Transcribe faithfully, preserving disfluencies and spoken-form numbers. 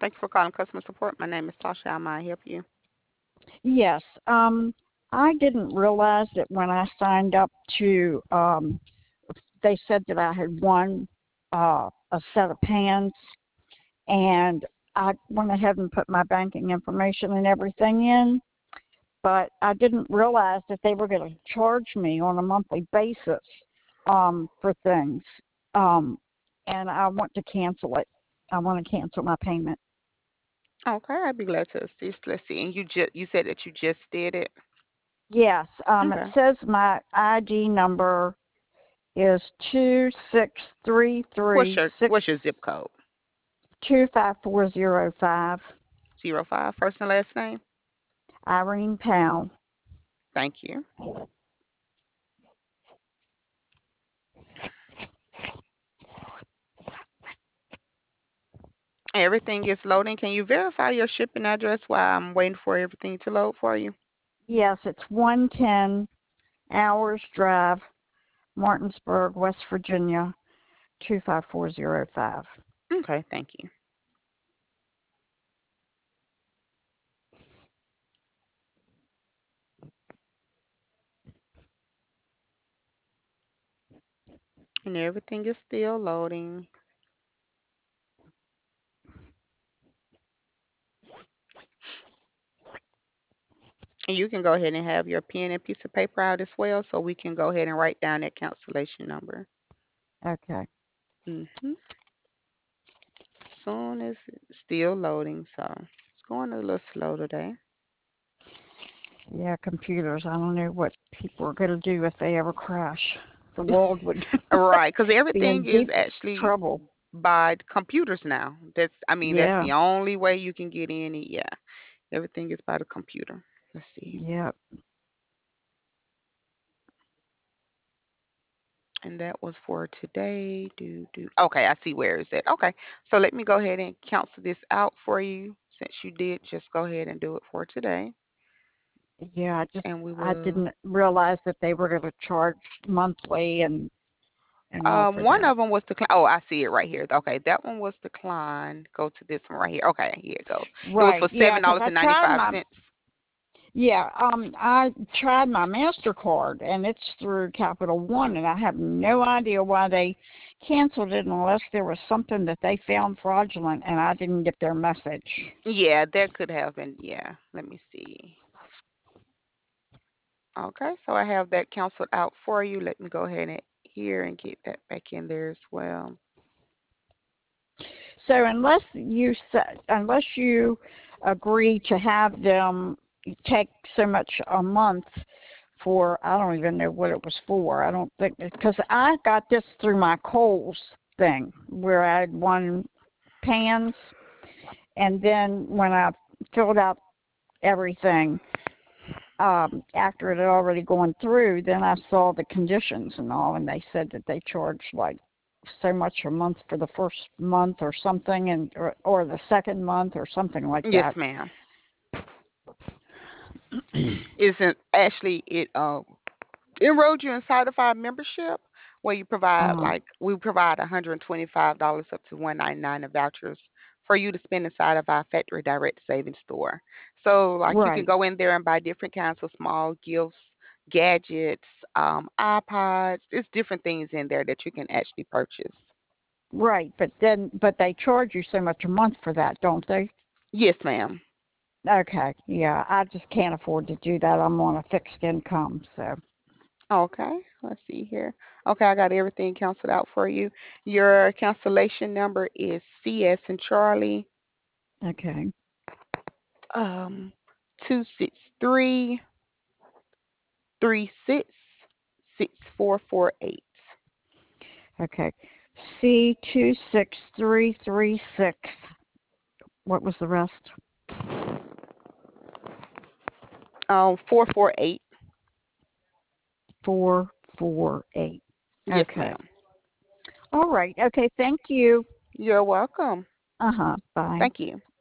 Thank you for calling customer support. My name is Tasha. How may I help you? Yes. Um, I didn't realize that when I signed up to, um, they said that I had won uh, a set of pants, and I went ahead and put my banking information and everything in, but I didn't realize that they were going to charge me on a monthly basis um, for things, um, and I want to cancel it. I want to cancel my payment. Okay, I'd be glad to assist. Let's see. And you just you said that you just did it. Yes, um, it Okay. says my I D number is two six three What's three your six What's your zip code? two five four zero five. Zero five. First and last name. Irene Powell. Thank you. Everything is loading. Can you verify your shipping address while I'm waiting for everything to load for you? Yes, it's one ten Hours Drive, Martinsburg, West Virginia, two five four zero five. Okay, thank you. And everything is still loading. And you can go ahead and have your pen and piece of paper out as well, so we can go ahead and write down that cancellation number. Okay. Mhm. Soon as it's still loading, so it's going a little slow today. Yeah, computers. I don't know what people are going to do if they ever crash. The world would Right, because be everything in is deep actually trouble. by computers now. That's, I mean, that's Yeah. the only way you can get in it. Yeah, everything is by the computer. Let's see. Yeah. And that was for today. Do do. Okay, I see where is it. Okay, so let me go ahead and cancel this out for you. Since you did, just go ahead and do it for today, Yeah, I just and we I will. didn't realize that they were going to charge monthly and and all Um, for one that. of them was declined. Oh, I see it right here. Okay, that one was declined. Go to this one right here. Okay, here it goes. It was Right. for Yeah, seven because dollars I and ninety tried five my cents. yeah um I tried my Mastercard and it's through Capital One and I have no idea why they canceled it unless there was something that they found fraudulent and I didn't get their message. Yeah, that could have been. Yeah, let me see. Okay, so I have that canceled out for you. Let me go ahead and here and get that back in there as well. So unless you sa- unless you agree to have them take so much a month for I don't even know what it was for. I don't think because I got this through my Kohl's thing where I had won pans, and then when I filled out everything um, after it had already gone through, then I saw the conditions and all, and they said that they charged like so much a month for the first month or something, and or, or the second month or something like Yes, that. ma'am. Isn't actually it um enrolled you in certified membership where you provide uh, like we provide one hundred twenty-five dollars up to one ninety-nine in vouchers for you to spend inside of our factory direct savings store. So like you can right, go in there and buy different kinds of small gifts, gadgets, um, iPods. There's different things in there that you can actually purchase. right. But then, but they charge you so much a month for that, don't they? Yes, ma'am. Okay, yeah, I just can't afford to do that. I'm on a fixed income, so Okay, let's see here. Okay, I got everything canceled out for you. Your cancellation number is C S and Charlie okay, um two six three three six six four four eight. okay. C two six three three six. What was the rest? Um four four eight. Four four eight. Yes, Okay. ma'am. All right. Okay. Thank you. You're welcome. Uh huh. Bye. Thank you.